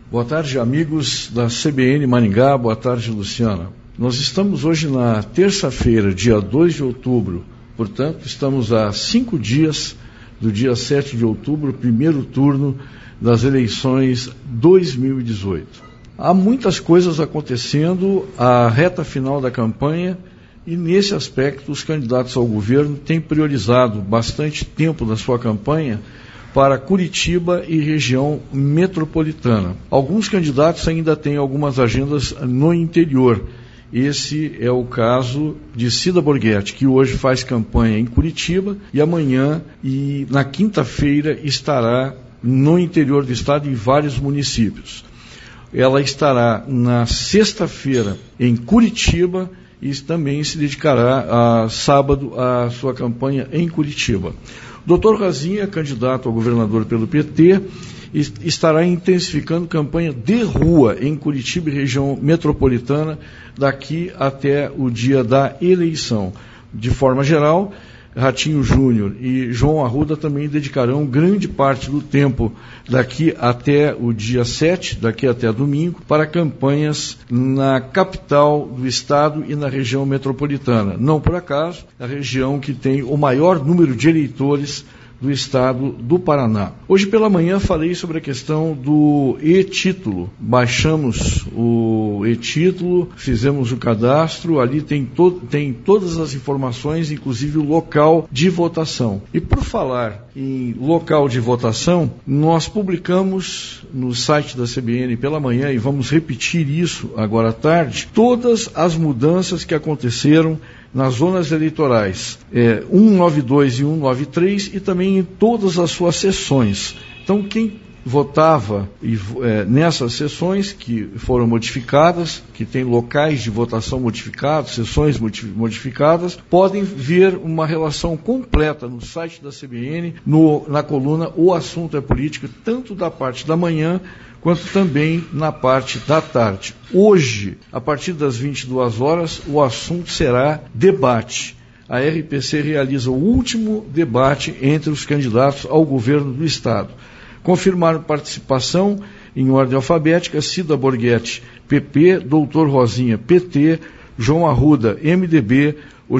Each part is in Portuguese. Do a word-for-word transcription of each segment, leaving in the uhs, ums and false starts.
Boa tarde, amigos da C B N Maringá. Boa tarde, Luciana. Nós estamos hoje na terça-feira, dia dois de outubro. Portanto, estamos a cinco dias do dia sete de outubro, primeiro turno das eleições dois mil e dezoito. Há muitas coisas acontecendo, a reta final da campanha, e nesse aspecto os candidatos ao governo têm priorizado bastante tempo da sua campanha para Curitiba e região metropolitana. Alguns candidatos ainda têm algumas agendas no interior. Esse é o caso de Cida Borghetti, que hoje faz campanha em Curitiba e amanhã e na quinta-feira estará no interior do estado em vários municípios. Ela estará na sexta-feira em Curitiba e também se dedicará a sábado à sua campanha em Curitiba. doutor Razinha, candidato a governador pelo P T, estará intensificando campanha de rua em Curitiba e região metropolitana daqui até o dia da eleição. De forma geral, Ratinho Júnior e João Arruda também dedicarão grande parte do tempo daqui até o dia sete, daqui até domingo, para campanhas na capital do estado e na região metropolitana. Não por acaso, a região que tem o maior número de eleitores do estado do Paraná. Hoje pela manhã falei sobre a questão do e-título. Baixamos o e-título, fizemos o cadastro, ali tem, to- tem todas as informações, inclusive o local de votação. E por falar em local de votação, nós publicamos no site da C B N pela manhã, e vamos repetir isso agora à tarde, todas as mudanças que aconteceram nas zonas eleitorais é, cento e noventa e dois e cento e noventa e três e também em todas as suas sessões. Então, quem votava e, é, nessas sessões que foram modificadas, que tem locais de votação modificados, sessões modificadas, podem ver uma relação completa no site da C B N, no, na coluna O Assunto é Política, tanto da parte da manhã quanto também na parte da tarde. Hoje, a partir das vinte e duas horas, o assunto será debate. A R P C realiza o último debate entre os candidatos ao governo do estado. Confirmaram participação em ordem alfabética: Cida Borghetti, P P, doutor Rosinha, P T, João Arruda, M D B,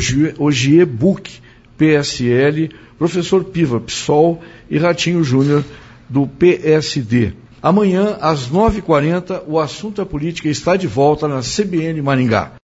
Ogier Buch, P S L, professor Piva, P SOL e Ratinho Júnior, do P S D. Amanhã, às nove e quarenta, o Assunto é Política está de volta na C B N Maringá.